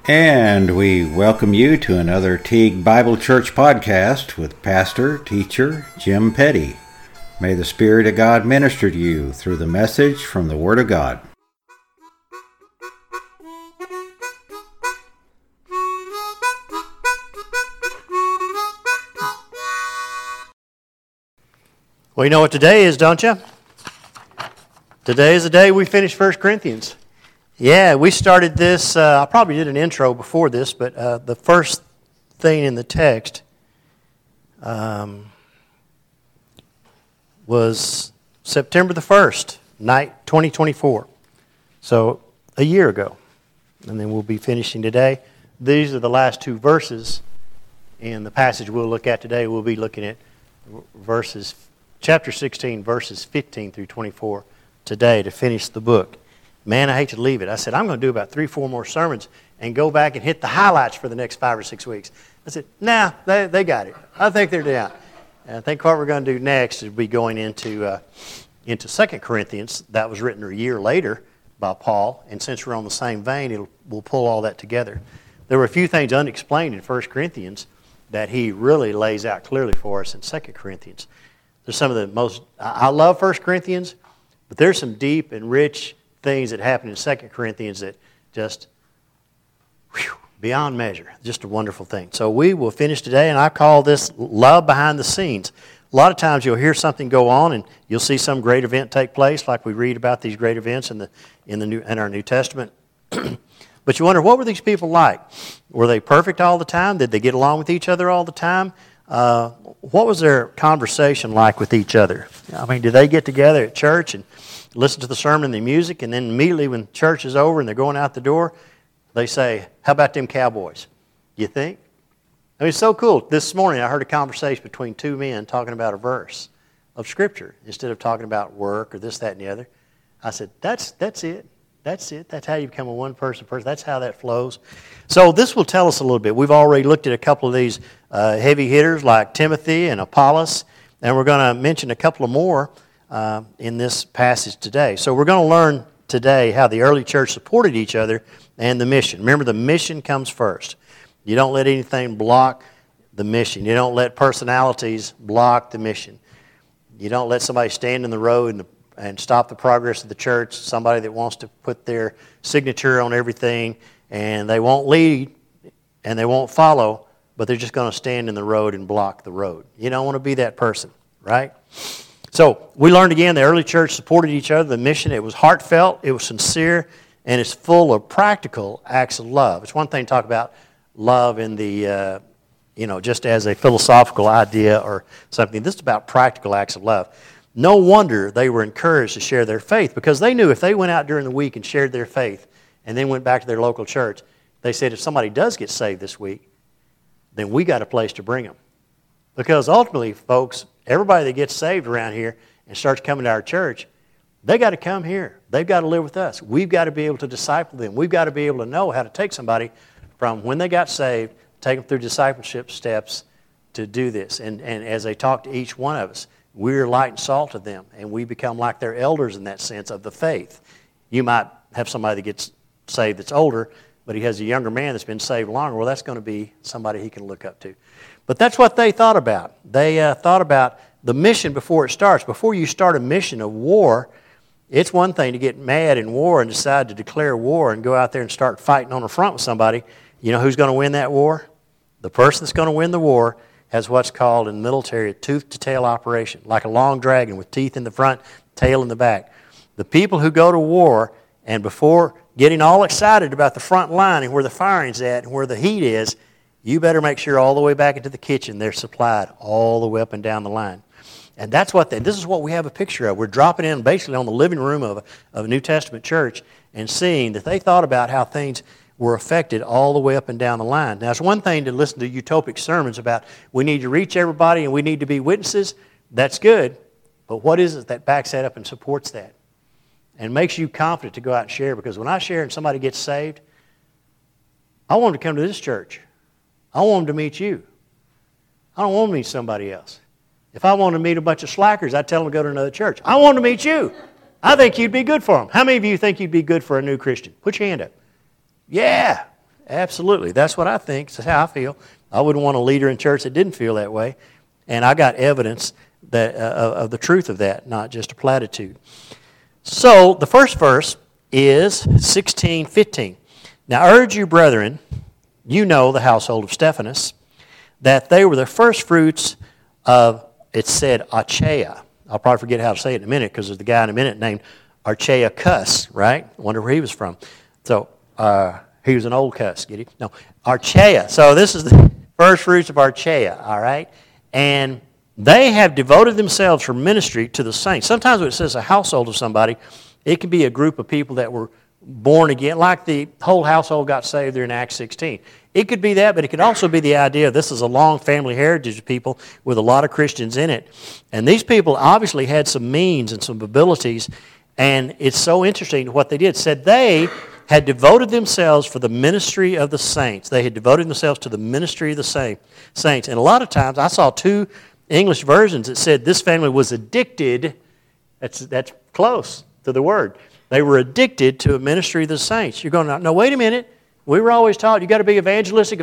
And we welcome you to another Teague Bible Church podcast with pastor, teacher Jim Petty. May the Spirit of God minister to you through the message from the Word of God. Well, you know what today is, don't you? Today is the day we finish 1 Corinthians. Yeah, we started this, I probably did an intro before this, but the first thing in the text was September the 1st, night 2024. So a year ago. And then we'll be finishing today. These are the last two verses in the passage we'll look at today. We'll be looking at chapter 16, verses 15 through 24 today to finish the book. Man, I hate to leave it. I said, I'm going to do about 3-4 more sermons and go back and hit the highlights for the next 5 or 6 weeks. I said, nah, they got it. I think they're down. And I think what we're going to do next is be going into 2 Corinthians. That was written a year later by Paul. And since we're on the same vein, we'll pull all that together. There were a few things unexplained in 1 Corinthians that he really lays out clearly for us in 2 Corinthians. There's some of the most, I love 1 Corinthians, but there's some deep and rich things that happen in 2 Corinthians that just, beyond measure. Just a wonderful thing. So we will finish today, and I call this love behind the scenes. A lot of times you'll hear something go on, and you'll see some great event take place, like we read about these great events in our New Testament. But you wonder, what were these people like? Were they perfect all the time? Did they get along with each other all the time? What was their conversation like with each other? I mean, did they get together at church and listen to the sermon and the music, and then immediately when church is over and they're going out the door, they say, how about them Cowboys? You think? I mean, it's so cool. This morning I heard a conversation between two men talking about a verse of Scripture instead of talking about work or this, that, and the other. I said, that's it. That's it. That's how you become a one-person person. That's how that flows. So this will tell us a little bit. We've already looked at a couple of these heavy hitters like Timothy and Apollos, and we're going to mention a couple of more in this passage today. So we're going to learn today how the early church supported each other and the mission. Remember, the mission comes first. You don't let anything block the mission. You don't let personalities block the mission. You don't let somebody stand in the road and stop the progress of the church, somebody that wants to put their signature on everything, and they won't lead and they won't follow, but they're just going to stand in the road and block the road. You don't want to be that person, right? So we learned again the early church supported each other, the mission. It was heartfelt, it was sincere, and it's full of practical acts of love. It's one thing to talk about love in the, just as a philosophical idea or something. This is about practical acts of love. No wonder they were encouraged to share their faith, because they knew if they went out during the week and shared their faith and then went back to their local church, they said if somebody does get saved this week, then we got a place to bring them. Because ultimately, folks, everybody that gets saved around here and starts coming to our church, they got to come here. They've got to live with us. We've got to be able to disciple them. We've got to be able to know how to take somebody from when they got saved, take them through discipleship steps to do this. And as they talk to each one of us, we're light and salt to them, and we become like their elders in that sense of the faith. You might have somebody that gets saved that's older, but he has a younger man that's been saved longer. Well, that's going to be somebody he can look up to. But that's what they thought about. They thought about the mission before it starts. Before you start a mission of war, it's one thing to get mad in war and decide to declare war and go out there and start fighting on the front with somebody. You know who's going to win that war? The person that's going to win the war has what's called in the military a tooth-to-tail operation, like a long dragon with teeth in the front, tail in the back. The people who go to war and before getting all excited about the front line and where the firing's at and where the heat is, you better make sure all the way back into the kitchen they're supplied all the way up and down the line. And that's this is what we have a picture of. We're dropping in basically on the living room of a New Testament church and seeing that they thought about how things were affected all the way up and down the line. Now, it's one thing to listen to utopic sermons about we need to reach everybody and we need to be witnesses. That's good. But what is it that backs that up and supports that and makes you confident to go out and share? Because when I share and somebody gets saved, I want them to come to this church. I want them to meet you. I don't want them to meet somebody else. If I want to meet a bunch of slackers, I'd tell them to go to another church. I want them to meet you. I think you'd be good for them. How many of you think you'd be good for a new Christian? Put your hand up. Yeah. Absolutely. That's what I think. That's how I feel. I wouldn't want a leader in church that didn't feel that way. And I got evidence that of the truth of that, not just a platitude. So the first verse is 16:15. Now urge you, brethren, you know the household of Stephanas, that they were the first fruits of, it said, Achaia. I'll probably forget how to say it in a minute because there's the guy in a minute named Archaicus, right? I wonder where he was from. So he was an old cuss, get it? No, Archaia. So this is the first fruits of Archaia, all right? And they have devoted themselves for ministry to the saints. Sometimes when it says a household of somebody, it can be a group of people that were born again, like the whole household got saved there in Acts 16. It could be that, but it could also be the idea this is a long family heritage of people with a lot of Christians in it. And these people obviously had some means and some abilities, and it's so interesting what they did. It said they had devoted themselves for the ministry of the saints. They had devoted themselves to the ministry of the saints. And a lot of times I saw two English versions that said this family was addicted. That's close to the word. They were addicted to a ministry of the saints. You're going, no, wait a minute. We were always taught you got to be evangelistic.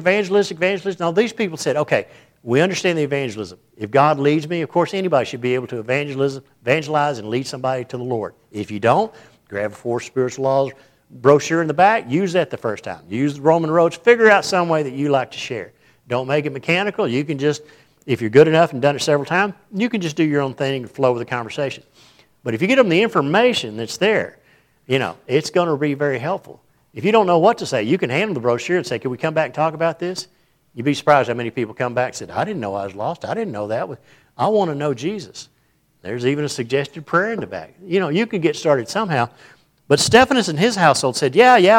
Now these people said, okay, we understand the evangelism. If God leads me, of course anybody should be able to evangelize and lead somebody to the Lord. If you don't, grab a 4 Spiritual Laws brochure in the back, use that the first time. Use the Roman roads, figure out some way that you like to share. Don't make it mechanical. You can just, if you're good enough and done it several times, you can just do your own thing and flow with the conversation. But if you get them the information that's there, it's going to be very helpful. If you don't know what to say, you can hand them the brochure and say, can we come back and talk about this? You'd be surprised how many people come back and said, I didn't know I was lost. I didn't know that. I want to know Jesus. There's even a suggested prayer in the back. You can get started somehow. But Stephanas and his household said,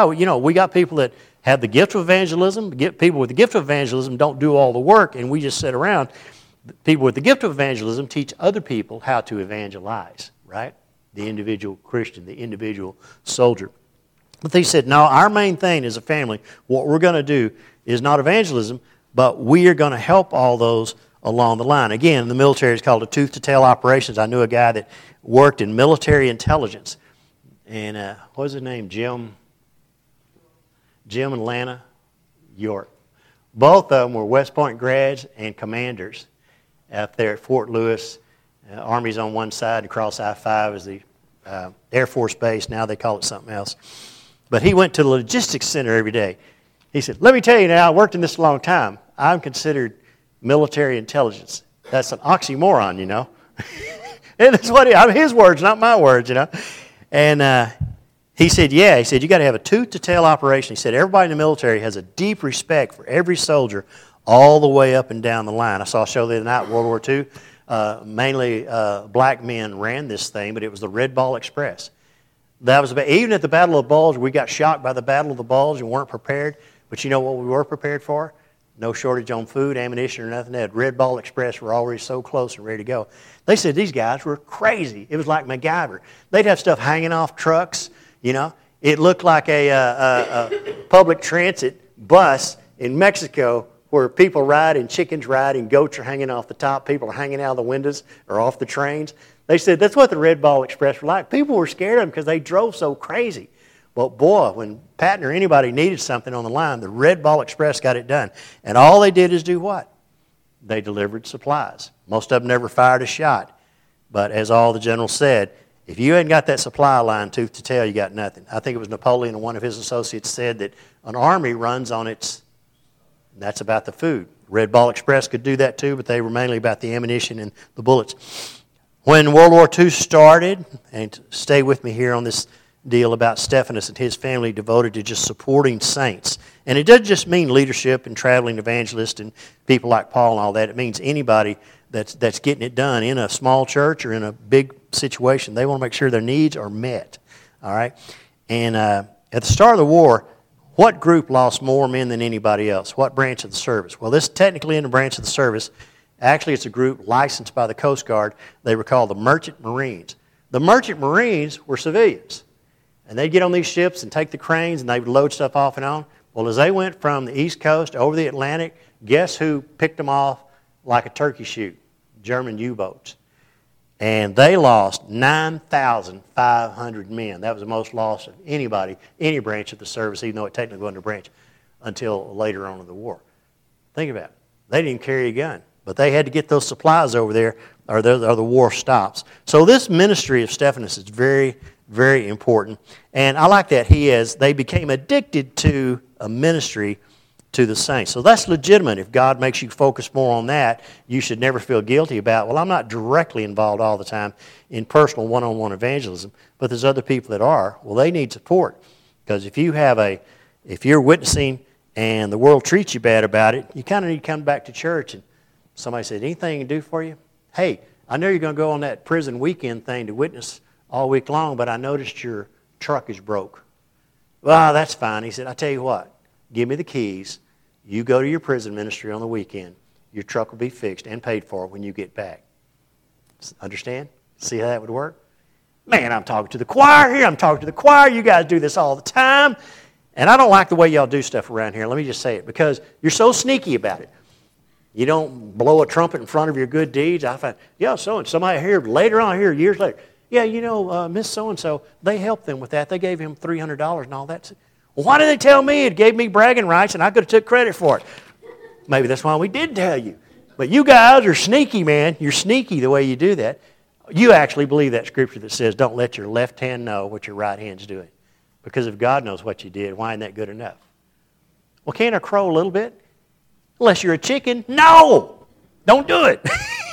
we got people that have the gift of evangelism. People with the gift of evangelism don't do all the work, and we just sit around. People with the gift of evangelism teach other people how to evangelize, right? The individual Christian, the individual soldier. But they said, no, our main thing as a family, what we're going to do is not evangelism, but we are going to help all those along the line. Again, the military is called a tooth-to-tail operations. I knew a guy that worked in military intelligence. And what was his name? Jim and Lana York. Both of them were West Point grads and commanders up there at Fort Lewis. Army's on one side, across I-5 is the Air Force Base. Now they call it something else. But he went to the logistics center every day. He said, let me tell you now, I worked in this a long time. I'm considered military intelligence. That's an oxymoron, And that's what his words, not my words, And he said, you got to have a tooth-to-tail operation. He said, everybody in the military has a deep respect for every soldier all the way up and down the line. I saw a show the other night, World War II. Mainly black men ran this thing, but it was the Red Ball Express. That was even at the Battle of the Bulge, we got shocked by the Battle of the Bulge and weren't prepared. But you know what we were prepared for? No shortage on food, ammunition, or nothing. That Red Ball Express were already so close and ready to go. They said these guys were crazy. It was like MacGyver. They'd have stuff hanging off trucks, It looked like a public transit bus in Mexico where people ride and chickens ride and goats are hanging off the top. People are hanging out of the windows or off the trains. They said that's what the Red Ball Express were like. People were scared of them because they drove so crazy. But boy, when Patton or anybody needed something on the line, the Red Ball Express got it done. And all they did is do what? They delivered supplies. Most of them never fired a shot. But as all the generals said, if you hadn't got that supply line tooth to tail, you got nothing. I think it was Napoleon and one of his associates said that an army runs on its, and that's about the food. Red Ball Express could do that too, but they were mainly about the ammunition and the bullets. When World War II started, and stay with me here on this deal about Stephanas and his family devoted to just supporting saints. And it doesn't just mean leadership and traveling evangelists and people like Paul and all that. It means anybody that's getting it done in a small church or in a big situation. They want to make sure their needs are met. All right? And at the start of the war, what group lost more men than anybody else? What branch of the service? Well, this is technically in the branch of the service. Actually, it's a group licensed by the Coast Guard. They were called the Merchant Marines. The Merchant Marines were civilians. And they'd get on these ships and take the cranes and they would load stuff off and on. Well, as they went from the East Coast over the Atlantic, guess who picked them off like a turkey shoot? German U-boats. And they lost 9,500 men. That was the most loss of anybody, any branch of the service, even though it technically wasn't a branch. until later on in the war. Think about it. They didn't carry a gun, but they had to get those supplies over there or the war stops. So this ministry of Stephanus is very, very important. And I like that they became addicted to a ministry to the saints. So that's legitimate. If God makes you focus more on that, you should never feel guilty about, well, I'm not directly involved all the time in personal one-on-one evangelism, but there's other people that are. Well, they need support. Because if you're witnessing and the world treats you bad about it, you kind of need to come back to church and somebody said, anything I can do for you? Hey, I know you're going to go on that prison weekend thing to witness all week long, but I noticed your truck is broke. Well, that's fine. He said, I tell you what, give me the keys. You go to your prison ministry on the weekend. Your truck will be fixed and paid for when you get back. Understand? See how that would work? Man, I'm talking to the choir here. I'm talking to the choir. You guys do this all the time. And I don't like the way y'all do stuff around here. Let me just say it, because you're so sneaky about it. You don't blow a trumpet in front of your good deeds. I find, somebody here later on, here years later, Miss So-and-so, they helped them with that. They gave him $300 and all that. Well, why did they tell me? It gave me bragging rights and I could have took credit for it. Maybe that's why we did tell you. But you guys are sneaky, man. You're sneaky the way you do that. You actually believe that scripture that says, don't let your left hand know what your right hand's doing. Because if God knows what you did, why isn't that good enough? Well, can't I crow a little bit? Unless you're a chicken. No! Don't do it.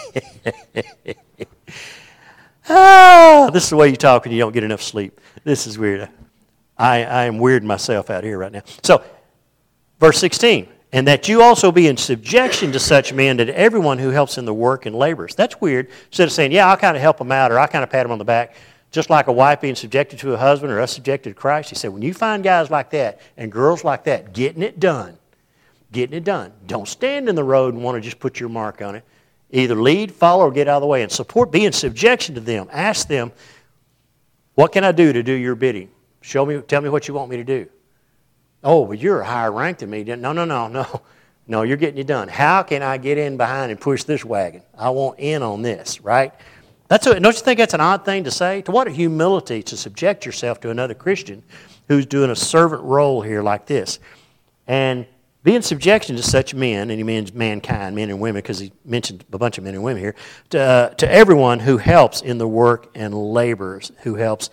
This is the way you talk when you don't get enough sleep. This is weird. I am weirding myself out here right now. So, verse 16. And that you also be in subjection to such men, and to everyone who helps in the work and labors. That's weird. Instead of saying, I'll kind of help them out, or I'll kind of pat them on the back, just like a wife being subjected to a husband or us subjected to Christ. He said, when you find guys like that and girls like that getting it done, don't stand in the road and want to just put your mark on it. Either lead, follow, or get out of the way. And support, be in subjection to them. Ask them, what can I do to do your bidding? Tell me what you want me to do. Oh, but you're a higher rank than me. No, you're getting it done. How can I get in behind and push this wagon? I want in on this, right? Don't you think that's an odd thing to say? To what a humility to subject yourself to another Christian who's doing a servant role here like this. And be in subjection to such men, and he means mankind, men and women, because he mentioned a bunch of men and women here, to everyone who helps in the work and labors, as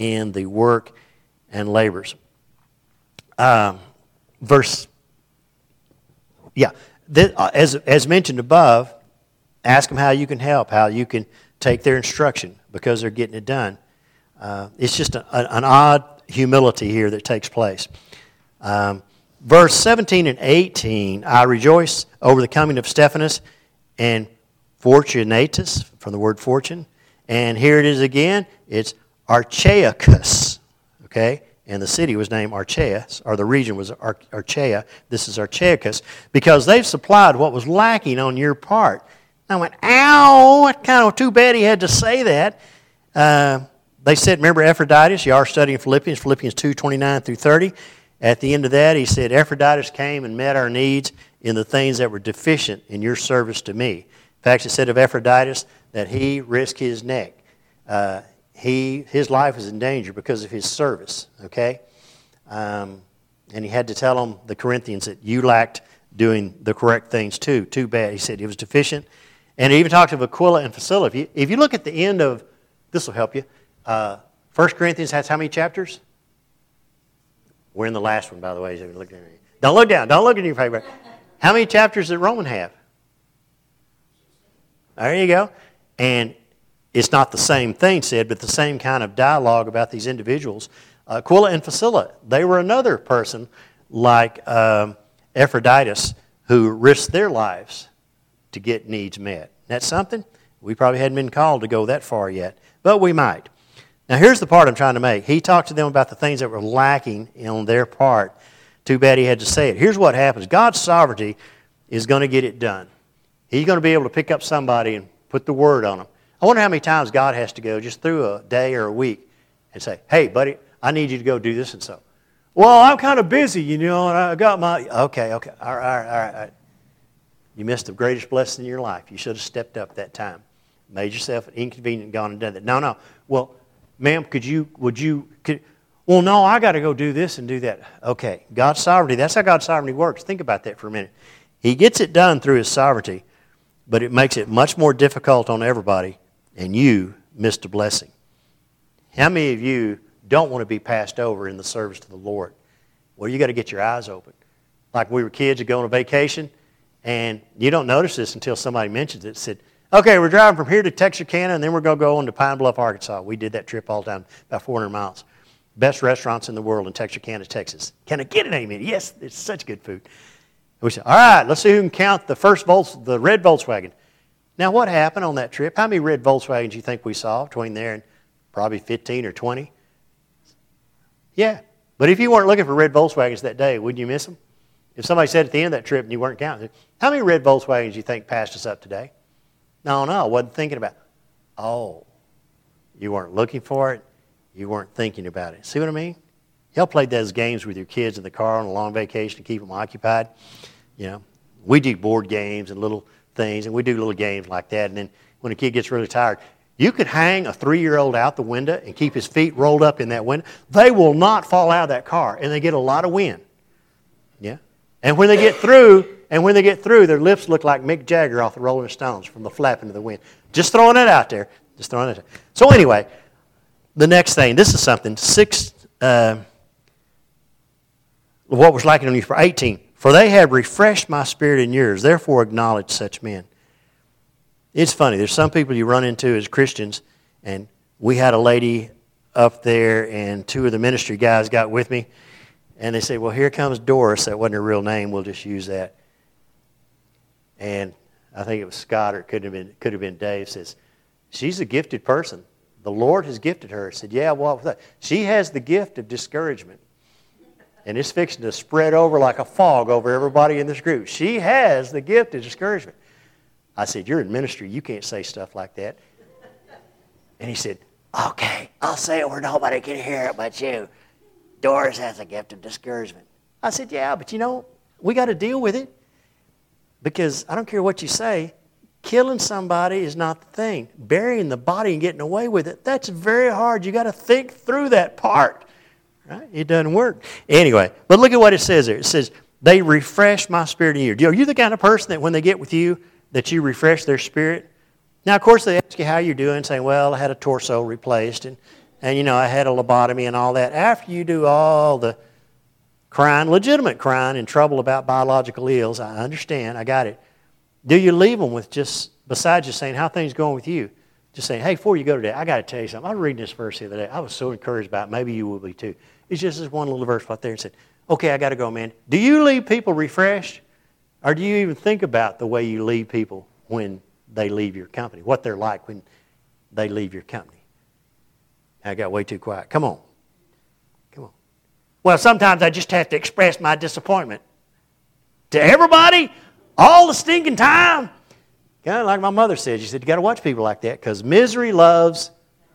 mentioned above, ask them how you can help, how you can take their instruction because they're getting it done. It's just an odd humility here that takes place. Verse 17 and 18, I rejoice over the coming of Stephanus and Fortunatus, from the word fortune. And here it is again, it's Archaicus, okay? And the city was named Archaea, or the region was Archaea. This is Archaicus, because they've supplied what was lacking on your part. I went, ow, it's kind of too bad he had to say that. They said, remember Epaphroditus? You are studying Philippians 2:29 through 30. At the end of that, he said, Epaphroditus came and met our needs in the things that were deficient in your service to me. In fact, it said of Epaphroditus that he risked his neck. His life was in danger because of his service, okay? And he had to tell them, the Corinthians, that you lacked doing the correct things too. Too bad. He said he was deficient. And he even talked of Aquila and Priscilla. If you look at the end of, this will help you, 1 Corinthians has how many chapters? We're in the last one, by the way. Don't look down. Don't look in your paper. How many chapters does Romans have? There you go. And it's not the same thing said, but the same kind of dialogue about these individuals. Aquila and Priscilla, they were another person like Epaphroditus who risked their lives to get needs met. That's something? We probably hadn't been called to go that far yet, but we might. Now here's the part I'm trying to make. He talked to them about the things that were lacking on their part. Too bad he had to say it. Here's what happens. God's sovereignty is going to get it done. He's going to be able to pick up somebody and put the word on them. I wonder how many times God has to go just through a day or a week and say, hey, buddy, I need you to go do this and so. Well, I'm kind of busy, and I got my... Okay, all right. You missed the greatest blessing in your life. You should have stepped up that time. Made yourself inconvenient and gone and done that. No. Well, ma'am, Well, no, I got to go do this and do that. Okay, God's sovereignty, that's how God's sovereignty works. Think about that for a minute. He gets it done through His sovereignty, but it makes it much more difficult on everybody, and you missed a blessing. How many of you don't want to be passed over in the service to the Lord? Well, you got to get your eyes open. Like we were kids that go on a vacation, and you don't notice this until somebody mentions it. Said, okay, we're driving from here to Texarkana, and then we're going to go on to Pine Bluff, Arkansas. We did that trip all the time, about 400 miles. Best restaurants in the world in Texarkana, Texas. Can I get an amen? Yes, it's such good food. And we said, all right, let's see who can count the red Volkswagen. Now, what happened on that trip? How many red Volkswagens do you think we saw between there and probably 15 or 20? Yeah. But if you weren't looking for red Volkswagens that day, wouldn't you miss them? If somebody said at the end of that trip and you weren't counting, how many red Volkswagens do you think passed us up today? No, I wasn't thinking about it. Oh, you weren't looking for it. You weren't thinking about it. See what I mean? Y'all played those games with your kids in the car on a long vacation to keep them occupied. You know, we do board games and little things, and we do little games like that. And then when a kid gets really tired, you could hang a 3-year-old out the window and keep his feet rolled up in that window. They will not fall out of that car, and they get a lot of wind. Yeah. And when they get through, their lips look like Mick Jagger off the Rolling Stones from the flapping of the wind. Just throwing it out there. So anyway, the next thing, this is something, what was like on you for 18. For they have refreshed my spirit in yours, therefore acknowledge such men. It's funny, there's some people you run into as Christians, and we had a lady up there, and 2 of the ministry guys got with me, and they say, well, here comes Doris. That wasn't her real name. We'll just use that. And I think it was Scott, or it could have been Dave, says, she's a gifted person. The Lord has gifted her. I said, yeah, what was that? She has the gift of discouragement. And it's fixing to spread over like a fog over everybody in this group. She has the gift of discouragement. I said, you're in ministry. You can't say stuff like that. And he said, okay, I'll say it where nobody can hear it but you. Doris has a gift of discouragement. I said, yeah, but we got to deal with it. Because I don't care what you say, killing somebody is not the thing. Burying the body and getting away with it, that's very hard. You got to think through that part. Right? It doesn't work. Anyway, but look at what it says there. It says, they refresh my spirit in you. Are you the kind of person that when they get with you, that you refresh their spirit? Now, of course, they ask you how you're doing, saying, well, I had a torso replaced, and I had a lobotomy and all that. After you do all the crying, legitimate crying and trouble about biological ills, I understand, I got it. Do you leave them with just, besides just saying, how things going with you? Just saying, hey, before you go today, I got to tell you something. I was reading this verse the other day. I was so encouraged by it. Maybe you will be too. It's just this one little verse right there and said, okay, I got to go, man. Do you leave people refreshed? Or do you even think about the way you leave people when they leave your company? What they're like when they leave your company? I got way too quiet. Come on. Well, sometimes I just have to express my disappointment. To everybody, all the stinking time. Kind of like my mother said. She said, you got to watch people like that because misery loves.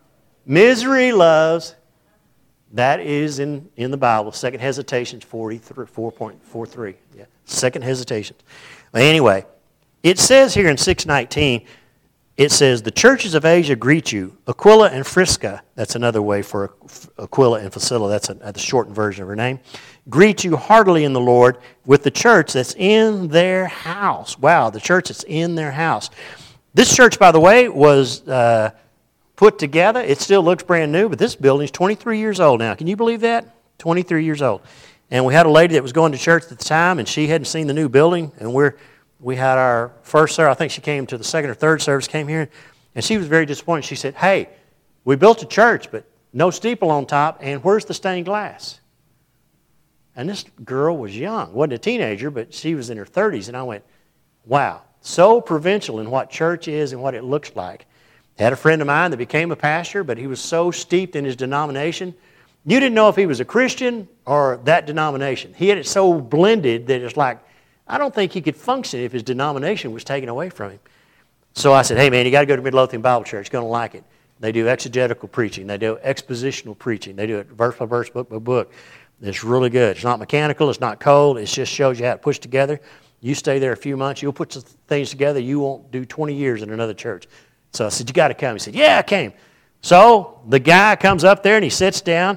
That is in the Bible. Second Hesitations 4.43. Yeah, Second Hesitations. But anyway, it says here in 6:19, it says, the churches of Asia greet you. Aquila and Prisca, that's another way for Aquila and Priscilla, that's the shortened version of her name, greet you heartily in the Lord with the church that's in their house. Wow, the church that's in their house. This church, by the way, was put together. It still looks brand new, but this building's 23 years old now. Can you believe that? 23 years old. And we had a lady that was going to church at the time, and she hadn't seen the new building, and we had our first service. I think she came to the second or third service, came here, and she was very disappointed. She said, hey, we built a church, but no steeple on top, and where's the stained glass? And this girl was young, wasn't a teenager, but she was in her 30s, and I went, wow, so provincial in what church is and what it looks like. I had a friend of mine that became a pastor, but he was so steeped in his denomination, you didn't know if he was a Christian or that denomination. He had it so blended that it's like, I don't think he could function if his denomination was taken away from him. So I said, hey man, you got to go to Midlothian Bible Church. You're going to like it. They do exegetical preaching. They do expositional preaching. They do it verse by verse, book by book. It's really good. It's not mechanical. It's not cold. It just shows you how to push together. You stay there a few months. You'll put some things together. You won't do 20 years in another church. So I said, you got to come. He said, yeah, I came. So the guy comes up there and he sits down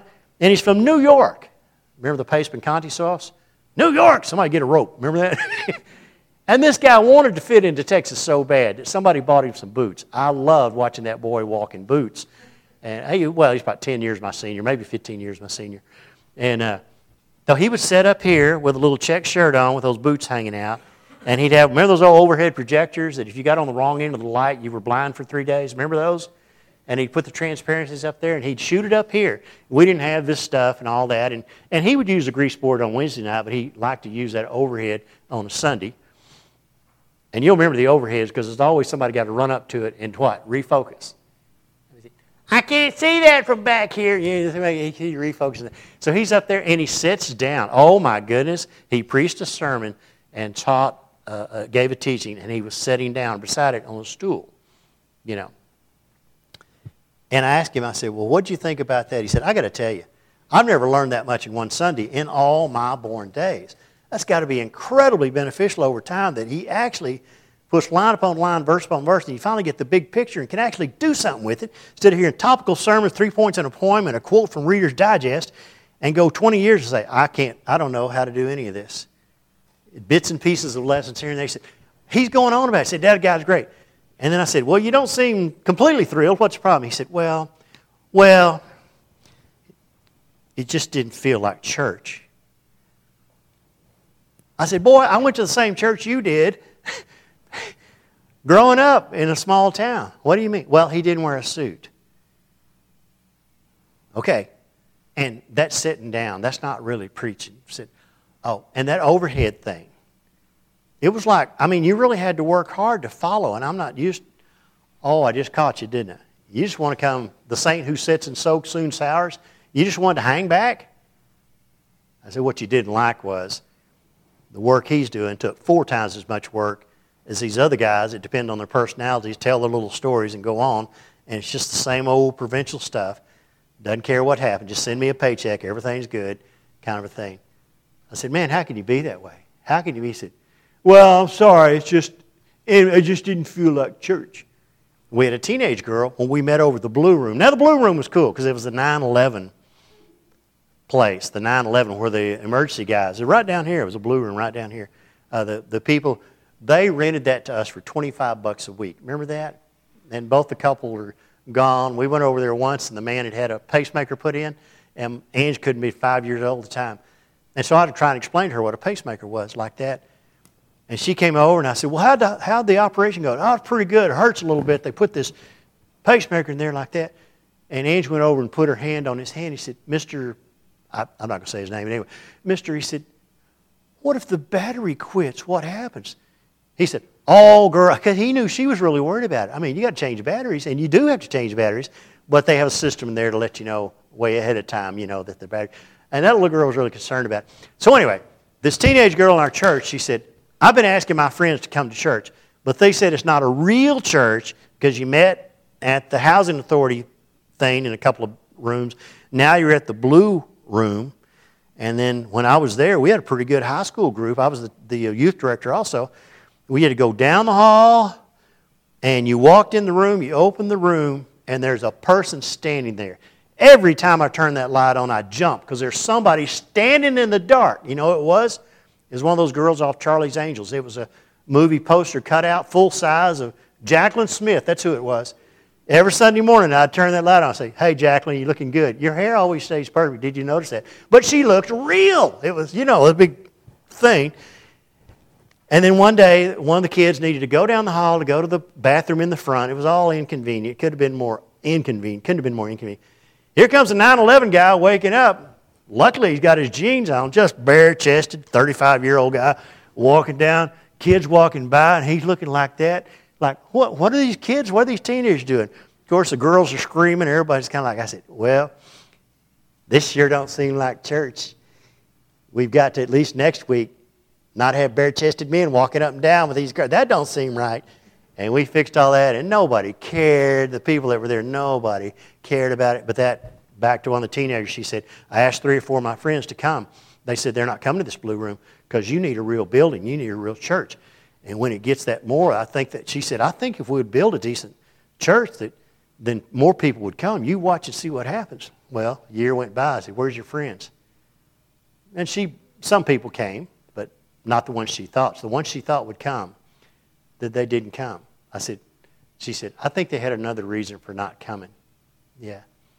And he's from New York. Remember the Pace Conti sauce? New York! Somebody get a rope. Remember that? And this guy wanted to fit into Texas so bad that somebody bought him some boots. I loved watching that boy walk in boots. And he's about 10 years my senior, maybe 15 years my senior. And so he would sit up here with a little check shirt on with those boots hanging out. And he'd have, remember those old overhead projectors that if you got on the wrong end of the light, you were blind for 3 days? Remember those? And he'd put the transparencies up there, and he'd shoot it up here. We didn't have this stuff and all that. And he would use the grease board on Wednesday night, but he liked to use that overhead on a Sunday. And you'll remember the overheads because there's always somebody got to run up to it and what? Refocus. I can't see that from back here. He refocuses. So he's up there and he sits down. Oh my goodness. He preached a sermon and taught, gave a teaching, and he was sitting down beside it on a stool, you know. And I asked him, I said, well, what'd you think about that? He said, I got to tell you, I've never learned that much in one Sunday in all my born days. That's got to be incredibly beneficial over time that he actually puts line upon line, verse upon verse, and you finally get the big picture and can actually do something with it instead of hearing topical sermons, 3 points in a poem, and a quote from Reader's Digest, and go 20 years and say, I don't know how to do any of this. Bits and pieces of lessons here and there. He said, he's going on about it. I said, that guy's great. And then I said, well, you don't seem completely thrilled. What's the problem? He said, well, it just didn't feel like church. I said, boy, I went to the same church you did growing up in a small town. What do you mean? Well, he didn't wear a suit. Okay. And that's sitting down. That's not really preaching. Oh, and that overhead thing. It was like, I mean, you really had to work hard to follow, and I'm not used. Oh, I just caught you, didn't I? You just want to come, the saint who sits and soaks soon sours, you just wanted to hang back? I said, what you didn't like was the work he's doing took 4 times as much work as these other guys that depend on their personalities, tell their little stories and go on, and it's just the same old provincial stuff. Doesn't care what happened, just send me a paycheck, everything's good, kind of a thing. I said, man, how can you be that way? How can you be? He said, well, I'm sorry, it just didn't feel like church. We had a teenage girl when we met over at the Blue Room. Now, the Blue Room was cool because it was the 9/11 place, the 9/11 where the emergency guys, right down here, it was a Blue Room right down here. The people, they rented that to us for $25 a week. Remember that? And both the couple were gone. We went over there once, and the man had a pacemaker put in, and Ange couldn't be 5 years old at the time. And so I had to try and explain to her what a pacemaker was like that. And she came over, and I said, well, how'd the operation go? Oh, it's pretty good. It hurts a little bit. They put this pacemaker in there like that. And Ange went over and put her hand on his hand. He said, Mr. I'm not going to say his name anyway. He said, what if the battery quits? What happens? He said, oh, girl, because he knew she was really worried about it. I mean, you got to change batteries, and you do have to change batteries, but they have a system in there to let you know way ahead of time, you know, that the battery. And that little girl was really concerned about it. So anyway, this teenage girl in our church, she said, I've been asking my friends to come to church, but they said it's not a real church because you met at the housing authority thing in a couple of rooms. Now you're at the Blue Room. And then when I was there, we had a pretty good high school group. I was the youth director also. We had to go down the hall, and you walked in the room, you opened the room, and there's a person standing there. Every time I turned that light on, I jumped because there's somebody standing in the dark. You know what it was? It was one of those girls off Charlie's Angels. It was a movie poster cut out full size of Jacqueline Smith. That's who it was. Every Sunday morning, I'd turn that light on and say, hey, Jacqueline, you're looking good. Your hair always stays perfect. Did you notice that? But she looked real. It was, you know, a big thing. And then one day, one of the kids needed to go down the hall to go to the bathroom in the front. It was all inconvenient. It could have been more inconvenient. Couldn't have been more inconvenient. Here comes a 9/11 guy waking up. Luckily, he's got his jeans on, just bare-chested, 35-year-old guy walking down, kids walking by, and he's looking like that. Like, what are these kids, what are these teenagers doing? Of course, the girls are screaming, everybody's kind of like, I said, well, this sure don't seem like church. We've got to, at least next week, not have bare-chested men walking up and down with these girls. That don't seem right. And we fixed all that, and nobody cared. The people that were there, nobody cared about it. But that, back to one of the teenagers, she said, I asked 3 or 4 of my friends to come. They said, they're not coming to this Blue Room because you need a real building. You need a real church. And when it gets that more, I think that, she said, I think if we would build a decent church, that then more people would come. You watch and see what happens. Well, a year went by. I said, where's your friends? And some people came, but not the ones she thought. So the ones she thought would come, that they didn't come. She said, I think they had another reason for not coming. Yeah.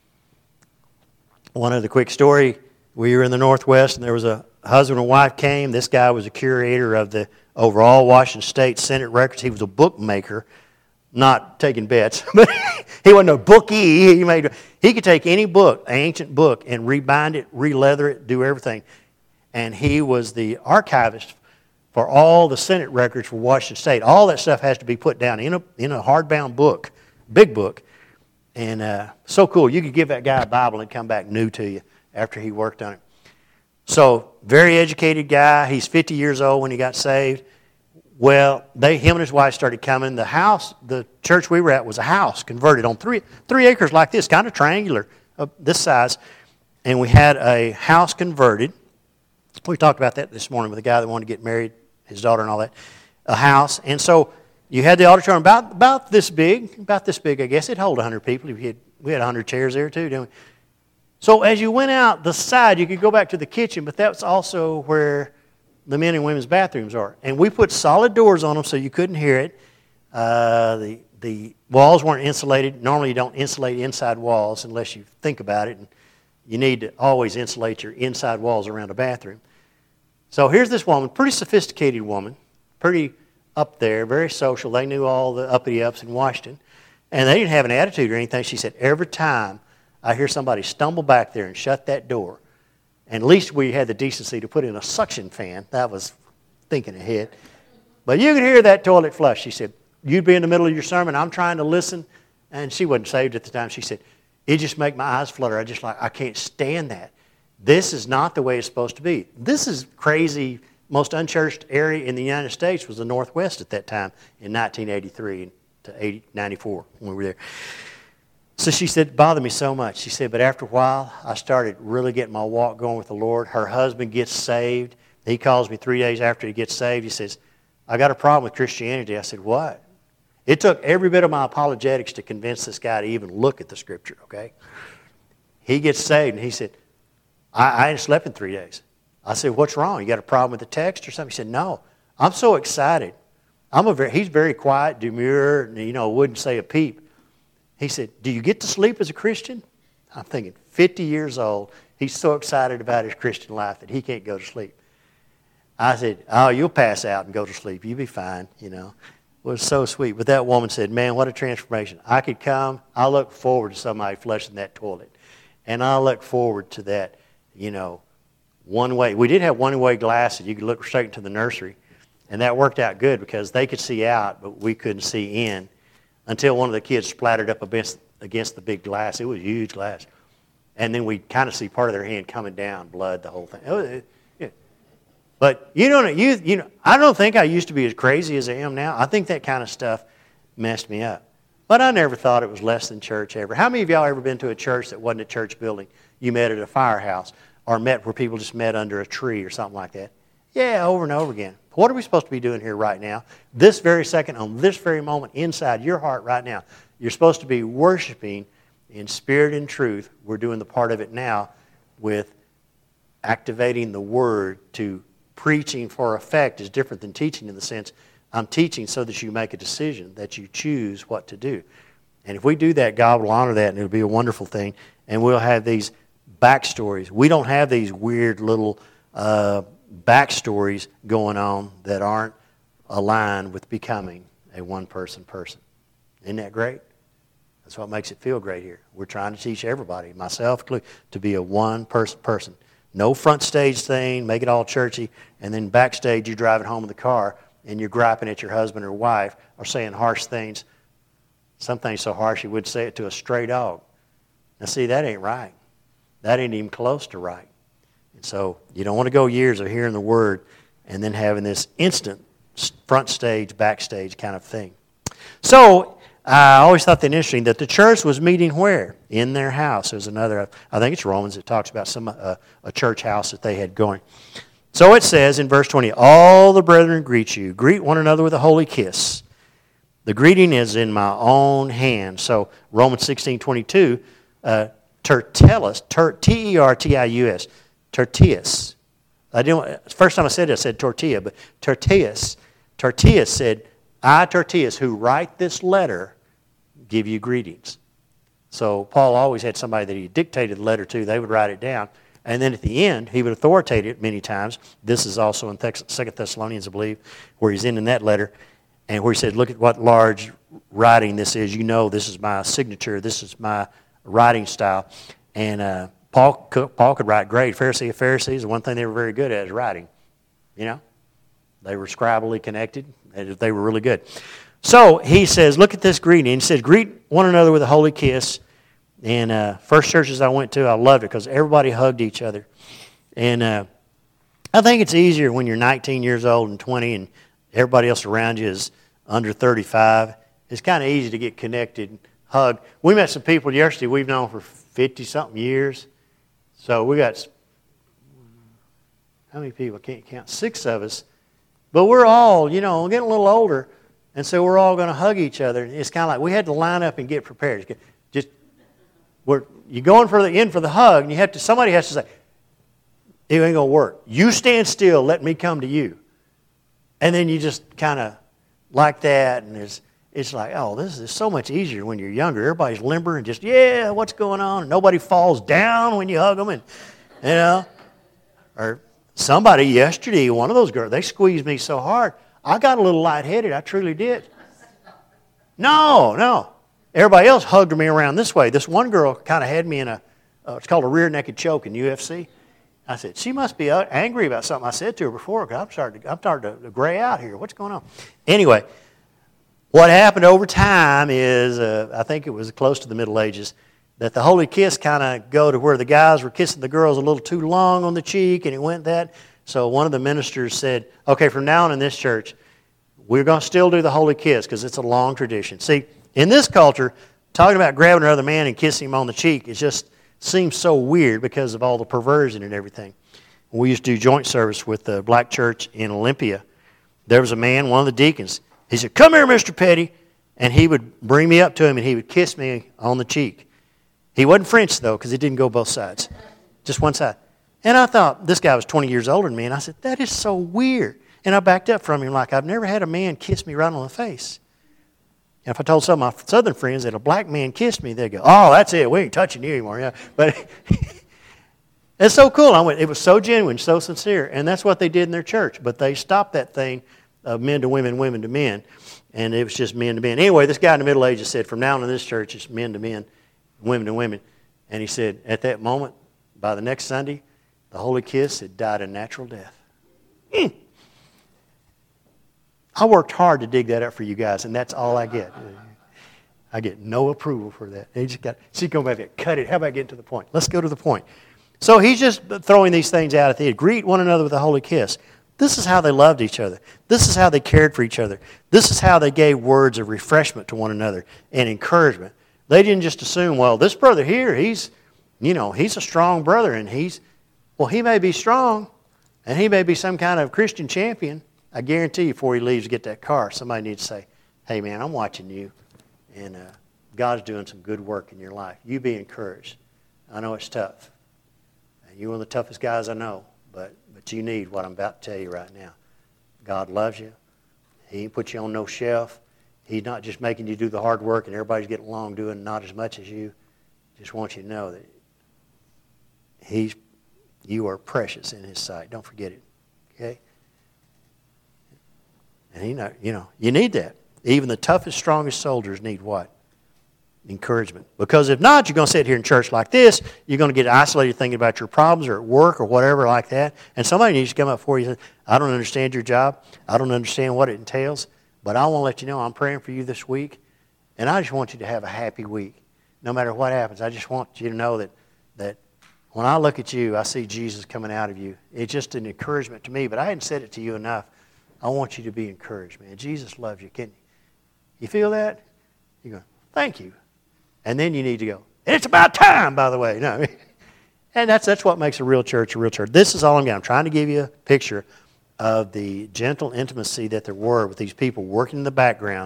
One other quick story. We were in the Northwest, and there was a husband and wife came. This guy was a curator of the overall Washington State Senate records. He was a bookmaker, not taking bets, but he wasn't a bookie. He could take any book, an ancient book, and rebind it, re-leather it, do everything. And he was the archivist for all the Senate records for Washington State. All that stuff has to be put down in a hardbound book, big book. And so cool. You could give that guy a Bible and come back new to you after he worked on it. So, very educated guy. He's 50 years old when he got saved. Well, him and his wife started coming. The church we were at was a house converted on 3 acres like this, kind of triangular, this size. And we had a house converted. We talked about that this morning with a guy that wanted to get married, his daughter and all that. A house. And so you had the auditorium about this big, I guess. It'd hold 100 people. We had 100 chairs there too, didn't we? So as you went out the side, you could go back to the kitchen, but that's also where the men and women's bathrooms are. And we put solid doors on them so you couldn't hear it. The walls weren't insulated. Normally you don't insulate inside walls unless you think about it. And you need to always insulate your inside walls around a bathroom. So here's this woman, pretty sophisticated woman, pretty up there, very social. They knew all the uppity-ups in Washington. And they didn't have an attitude or anything. She said, every time I hear somebody stumble back there and shut that door, and at least we had the decency to put in a suction fan. That was thinking ahead. But you could hear that toilet flush. She said, you'd be in the middle of your sermon. I'm trying to listen. And she wasn't saved at the time. She said, it just make my eyes flutter. I can't stand that. This is not the way it's supposed to be. This is crazy. Most unchurched area in the United States was the Northwest at that time in 1983 to 94 when we were there. So she said, it bothered me so much. She said, but after a while, I started really getting my walk going with the Lord. Her husband gets saved. He calls me 3 days after he gets saved. He says, I got a problem with Christianity. I said, what? It took every bit of my apologetics to convince this guy to even look at the Scripture, okay? He gets saved, and he said, I ain't slept in 3 days. I said, what's wrong? You got a problem with the text or something? He said, no. I'm so excited. He's very quiet, demure, and, wouldn't say a peep. He said, do you get to sleep as a Christian? I'm thinking, 50 years old, he's so excited about his Christian life that he can't go to sleep. I said, oh, you'll pass out and go to sleep. You'll be fine, It was so sweet. But that woman said, man, what a transformation. I could come. I look forward to somebody flushing that toilet. And I look forward to that, one way. We did have one-way glasses. You could look straight into the nursery. And that worked out good because they could see out, but we couldn't see in until one of the kids splattered up against the big glass. It was a huge glass. And then we'd kind of see part of their hand coming down, blood, the whole thing. But I don't think I used to be as crazy as I am now. I think that kind of stuff messed me up. But I never thought it was less than church ever. How many of y'all ever been to a church that wasn't a church building? You met at a firehouse or met where people just met under a tree or something like that? Yeah, over and over again. What are we supposed to be doing here right now? This very second, on this very moment, inside your heart right now. You're supposed to be worshiping in spirit and truth. We're doing the part of it now with activating the Word to preaching for effect is different than teaching in the sense I'm teaching so that you make a decision, that you choose what to do. And if we do that, God will honor that, and it'll be a wonderful thing. And we'll have these backstories. We don't have these weird little backstories going on that aren't aligned with becoming a one-person person. Isn't that great? That's what makes it feel great here. We're trying to teach everybody, myself included, to be a one-person person. No front stage thing, make it all churchy, and then backstage you're driving home in the car and you're griping at your husband or wife or saying harsh things. Some things so harsh you would say it to a stray dog. Now see, that ain't right. That ain't even close to right. And so you don't want to go years of hearing the Word and then having this instant front stage, backstage kind of thing. So I always thought that interesting that the church was meeting where? In their house. There's another, I think it's Romans, that talks about a church house that they had going. So it says in verse 20, all the brethren greet you. Greet one another with a holy kiss. The greeting is in my own hand. So Romans 16:22, tertellus, Tertius, Tertius. First time I said it, I said tortilla, but Tertius. Tertius said, I, Tertius, who write this letter, give you greetings. So Paul always had somebody that he dictated the letter to. They would write it down. And then at the end, he would authoritate it many times. This is also in 2 Thessalonians, I believe, where he's in that letter, and where he said, look at what large writing this is. You know this is my signature. This is my writing style. And Paul could write great. Pharisee of Pharisees, the one thing they were very good at is writing. You know, they were scribally connected. They were really good. So he says, look at this greeting. He said, greet one another with a holy kiss. And first churches I went to, I loved it because everybody hugged each other. And I think it's easier when you're 19 years old and 20 and everybody else around you is under 35. It's kind of easy to get connected and hug. We met some people yesterday we've known for 50-something years. So we got, how many people? I can't count. 6 of us. But we're all, getting a little older. And so we're all going to hug each other. It's kind of like we had to line up and get prepared. You're going for the hug, and somebody has to say, it ain't going to work. You stand still, let me come to you. And then you just kind of like that, and it's like, oh, this is so much easier when you're younger. Everybody's limber and just, yeah, what's going on? And nobody falls down when you hug them, and Or somebody yesterday, one of those girls, they squeezed me so hard, I got a little lightheaded. I truly did. No. Everybody else hugged me around this way. This one girl kind of had me in it's called a rear naked choke in UFC. I said, she must be angry about something I said to her before, because I'm starting to gray out here. What's going on? Anyway, what happened over time is, I think it was close to the Middle Ages, that the holy kiss kind of go to where the guys were kissing the girls a little too long on the cheek, and it went that. So one of the ministers said, okay, from now on in this church, we're going to still do the holy kiss because it's a long tradition. See, in this culture, talking about grabbing another man and kissing him on the cheek, it just seems so weird because of all the perversion and everything. We used to do joint service with the black church in Olympia. There was a man, one of the deacons. He said, come here, Mr. Petty. And he would bring me up to him and he would kiss me on the cheek. He wasn't French, though, because he didn't go both sides. Just one side. And I thought, this guy was 20 years older than me, and I said, that is so weird. And I backed up from him like, I've never had a man kiss me right on the face. And if I told some of my southern friends that a black man kissed me, they'd go, oh, that's it, we ain't touching you anymore. Yeah. But it's so cool. It was so genuine, so sincere, and that's what they did in their church. But they stopped that thing of men to women, women to men, and it was just men to men. Anyway, this guy in the Middle Ages said, from now on in this church, it's men to men, women to women. And he said, at that moment, by the next Sunday, the holy kiss had died a natural death. I worked hard to dig that up for you guys, and that's all I get. I get no approval for that. She's going back there, cut it. How about getting to the point? Let's go to the point. So he's just throwing these things out at the end. Greet one another with a holy kiss. This is how they loved each other. This is how they cared for each other. This is how they gave words of refreshment to one another and encouragement. They didn't just assume, well, this brother here, he's a strong brother, and he may be strong, and he may be some kind of Christian champion. I guarantee you before he leaves to get that car, somebody needs to say, hey, man, I'm watching you, and God's doing some good work in your life. You be encouraged. I know it's tough. And you're one of the toughest guys I know, but you need what I'm about to tell you right now. God loves you. He ain't put you on no shelf. He's not just making you do the hard work and everybody's getting along doing not as much as you. Just wants you to know that you are precious in His sight. Don't forget it. Okay? And you need that. Even the toughest, strongest soldiers need what? Encouragement. Because if not, you're going to sit here in church like this, you're going to get isolated thinking about your problems or at work or whatever like that. And somebody needs to come up for you and say, I don't understand your job. I don't understand what it entails. But I want to let you know I'm praying for you this week. And I just want you to have a happy week. No matter what happens, I just want you to know that when I look at you, I see Jesus coming out of you. It's just an encouragement to me, but I hadn't said it to you enough. I want you to be encouraged, man. Jesus loves you. You feel that? You go, thank you. And then you need to go, and it's about time, by the way. No, and that's what makes a real church a real church. This is all I'm trying to give you a picture of the gentle intimacy that there were with these people working in the background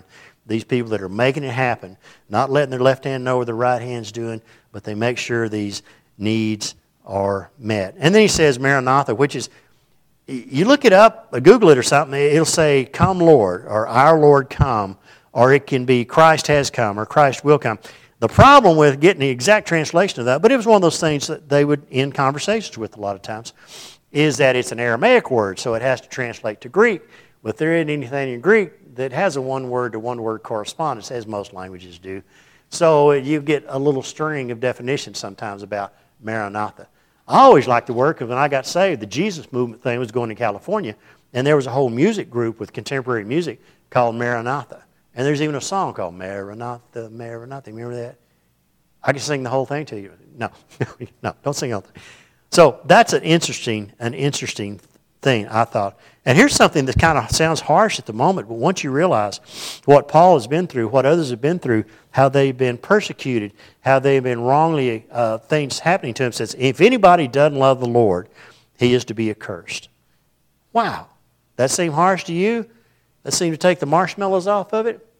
these people that are making it happen, not letting their left hand know what their right hand's doing, but they make sure these needs are met. And then he says Maranatha, which is, you look it up, Google it or something, it'll say, "Come Lord," or "Our Lord come," or it can be "Christ has come," or "Christ will come." The problem with getting the exact translation of that, but it was one of those things that they would end conversations with a lot of times, is that it's an Aramaic word, so it has to translate to Greek. But there isn't anything in Greek that has a one-word to one-word correspondence, as most languages do. So you get a little string of definitions sometimes about Maranatha. I always liked the word because when I got saved, the Jesus movement thing was going to California, and there was a whole music group with contemporary music called Maranatha. And there's even a song called Maranatha, Maranatha. Remember that? I can sing the whole thing to you. No, no, don't sing the whole thing. So that's an interesting thing, I thought. And here's something that kind of sounds harsh at the moment, but once you realize what Paul has been through, what others have been through, how they've been persecuted, how they've been wrongly, things happening to them, says, if anybody doesn't love the Lord, he is to be accursed. Wow. That seem harsh to you? That seem to take the marshmallows off of it?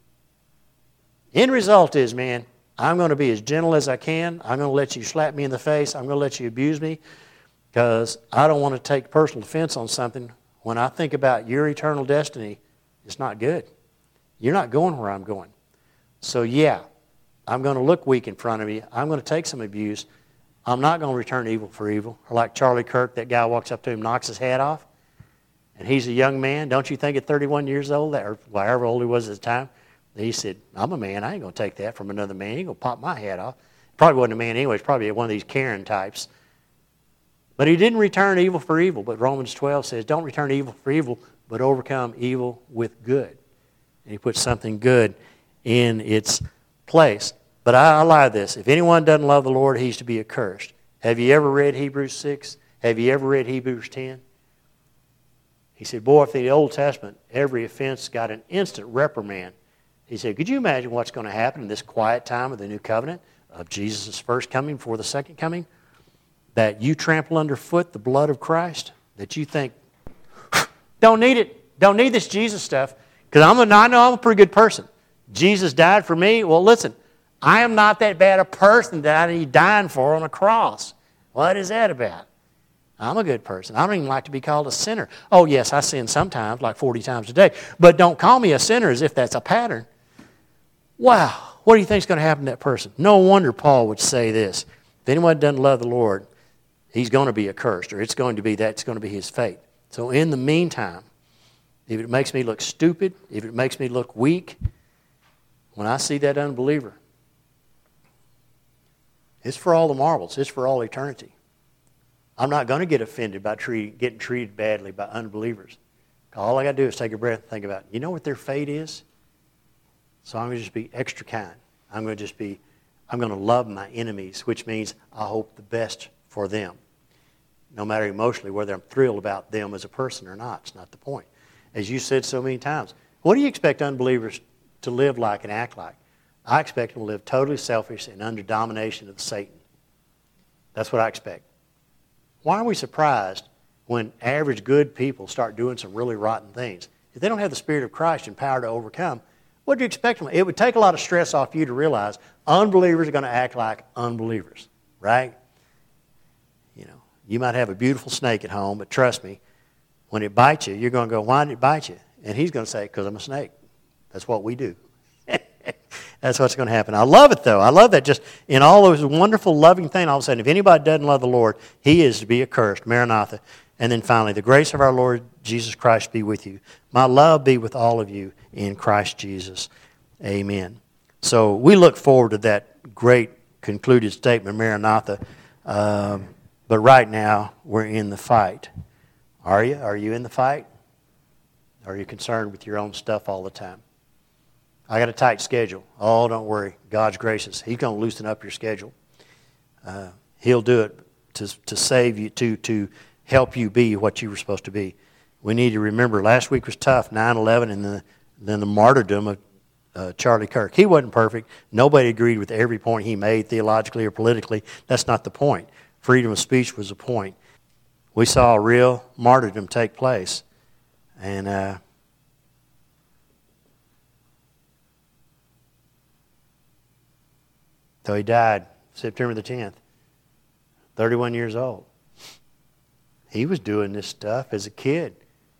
End result is, man, I'm going to be as gentle as I can. I'm going to let you slap me in the face. I'm going to let you abuse me because I don't want to take personal offense on something. When I think about your eternal destiny, it's not good. You're not going where I'm going. So yeah, I'm going to look weak in front of you. I'm going to take some abuse. I'm not going to return evil for evil. Or like Charlie Kirk, that guy walks up to him, knocks his hat off, and he's a young man. Don't you think at 31 years old, or however old he was at the time, he said, I'm a man. I ain't going to take that from another man. He ain't going to pop my hat off. Probably wasn't a man anyway. It's probably one of these Karen types. But he didn't return evil for evil. But Romans 12 says, don't return evil for evil, but overcome evil with good. And he puts something good in its place. But I lie this. If anyone doesn't love the Lord, he's to be accursed. Have you ever read Hebrews 6? Have you ever read Hebrews 10? He said, boy, if in the Old Testament, every offense got an instant reprimand. He said, could you imagine what's going to happen in this quiet time of the new covenant, of Jesus' first coming before the second coming? That you trample underfoot the blood of Christ? That you think, don't need it. Don't need this Jesus stuff. Because I know I'm a pretty good person. Jesus died for me. Well, listen, I am not that bad a person that I need dying for on a cross. What is that about? I'm a good person. I don't even like to be called a sinner. Oh, yes, I sin sometimes, like 40 times a day. But don't call me a sinner as if that's a pattern. Wow, what do you think is going to happen to that person? No wonder Paul would say this. If anyone doesn't love the Lord, he's going to be accursed, or that's going to be his fate. So in the meantime, if it makes me look stupid, if it makes me look weak, when I see that unbeliever, it's for all the marbles. It's for all eternity. I'm not going to get offended by getting treated badly by unbelievers. All I got to do is take a breath and think about, you know what their fate is? So I'm going to just be extra kind. I'm going to love my enemies, which means I hope the best for them. No matter emotionally whether I'm thrilled about them as a person or not. It's not the point. As you said so many times, what do you expect unbelievers to live like and act like? I expect them to live totally selfish and under domination of Satan. That's what I expect. Why are we surprised when average good people start doing some really rotten things? If they don't have the Spirit of Christ and power to overcome, what do you expect them? It would take a lot of stress off you to realize unbelievers are going to act like unbelievers, right? You know, you might have a beautiful snake at home, but trust me, when it bites you, you're going to go, why did it bite you? And he's going to say, because I'm a snake. That's what we do. That's what's going to happen. I love it, though. I love that just in all those wonderful, loving things. All of a sudden, if anybody doesn't love the Lord, he is to be accursed. Maranatha. And then finally, the grace of our Lord Jesus Christ be with you. My love be with all of you in Christ Jesus. Amen. So we look forward to that great concluded statement, Maranatha. But right now, we're in the fight. Are you? Are you in the fight? Are you concerned with your own stuff all the time? I got a tight schedule. Oh, don't worry. God's gracious. He's going to loosen up your schedule. He'll do it to save you, to help you be what you were supposed to be. We need to remember, last week was tough, 9/11, and then the martyrdom of Charlie Kirk. He wasn't perfect. Nobody agreed with every point he made, theologically or politically. That's not the point. Freedom of speech was the point. We saw a real martyrdom take place. And So he died September the 10th, 31 years old. He was doing this stuff as a kid.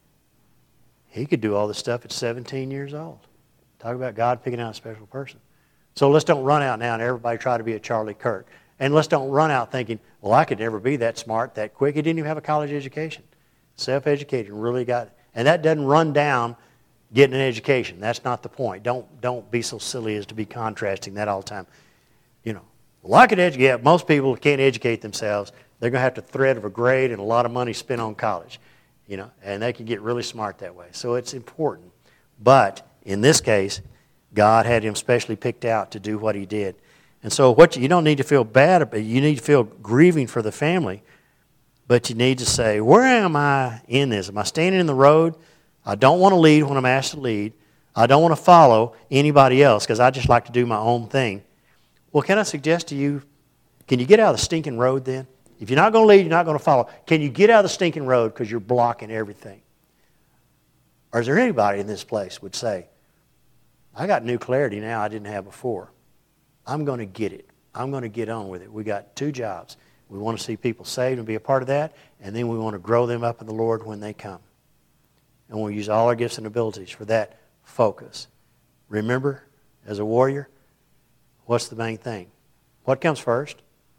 He could do all this stuff at 17 years old. Talk about God picking out a special person. So let's don't run out now and everybody try to be a Charlie Kirk. And let's don't run out thinking, well, I could never be that smart, that quick. He didn't even have a college education. Self-educated, really got it. And that doesn't run down getting an education. That's not the point. Don't be so silly as to be contrasting that all the time. You know, well, I could educate. Yeah, most people can't educate themselves. They're going to have to thread of a grade and a lot of money spent on college. You know, and they can get really smart that way. So it's important. But in this case, God had him specially picked out to do what he did. And so you don't need to feel bad about it. You need to feel grieving for the family. But you need to say, where am I in this? Am I standing in the road? I don't want to lead when I'm asked to lead. I don't want to follow anybody else because I just like to do my own thing. Well, can I suggest to you, can you get out of the stinking road then? If you're not going to lead, you're not going to follow. Can you get out of the stinking road because you're blocking everything? Or is there anybody in this place would say, I got new clarity now I didn't have before. I'm going to get it. I'm going to get on with it. We got 2 jobs. We want to see people saved and be a part of that, and then we want to grow them up in the Lord when they come. And we'll use all our gifts and abilities for that focus. Remember, as a warrior, what's the main thing? What comes first?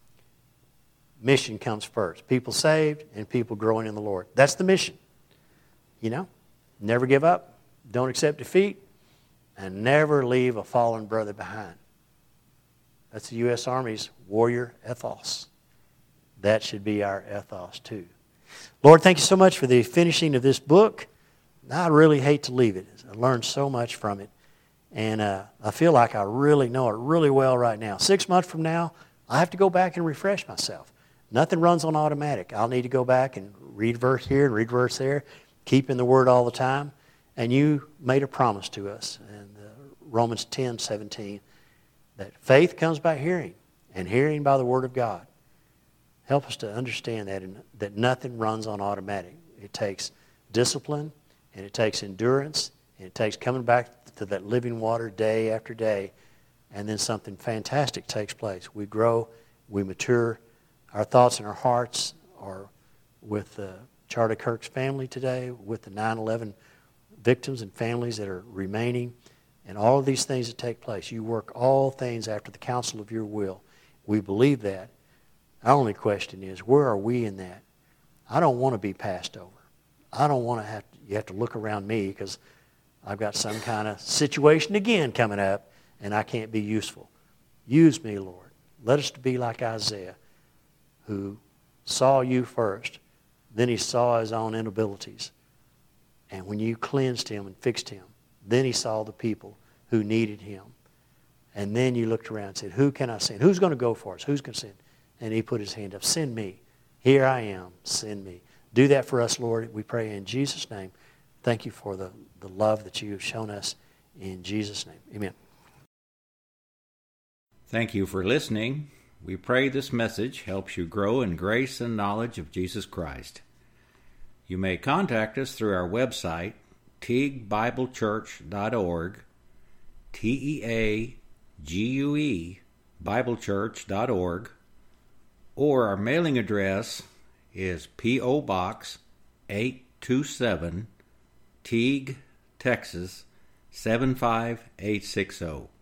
Mission comes first. People saved and people growing in the Lord. That's the mission. You know, never give up, don't accept defeat, and never leave a fallen brother behind. That's the U.S. Army's warrior ethos. That should be our ethos too. Lord, thank you so much for the finishing of this book. I really hate to leave it. I learned so much from it. And I feel like I really know it really well right now. 6 months from now, I have to go back and refresh myself. Nothing runs on automatic. I'll need to go back and read verse here and read verse there, keep in the Word all the time. And you made a promise to us in Romans 10:17 that faith comes by hearing, and hearing by the Word of God. Help us to understand that nothing runs on automatic. It takes discipline, and it takes endurance, and it takes coming back to that living water day after day, and then something fantastic takes place. We grow, we mature. Our thoughts and our hearts are with Charlie Kirk's family today, with the 9/11 victims and families that are remaining, and all of these things that take place. You work all things after the counsel of your will. We believe that. Our only question is, where are we in that? I don't want to be passed over. I don't want to you have to look around me because I've got some kind of situation again coming up and I can't be useful. Use me, Lord. Let us be like Isaiah, who saw you first. Then he saw his own inabilities. And when you cleansed him and fixed him, then he saw the people who needed him. And then you looked around and said, who can I send? Who's going to go for us? Who's going to send? And he put his hand up. Send me. Here I am. Send me. Do that for us, Lord. We pray in Jesus' name. Thank you for the love that you have shown us in Jesus' name. Amen. Thank you for listening. We pray this message helps you grow in grace and knowledge of Jesus Christ. You may contact us through our website, teaguebiblechurch.org, TEAGUE, biblechurch.org, or our mailing address is P.O. Box 827, Teague, Texas 75860.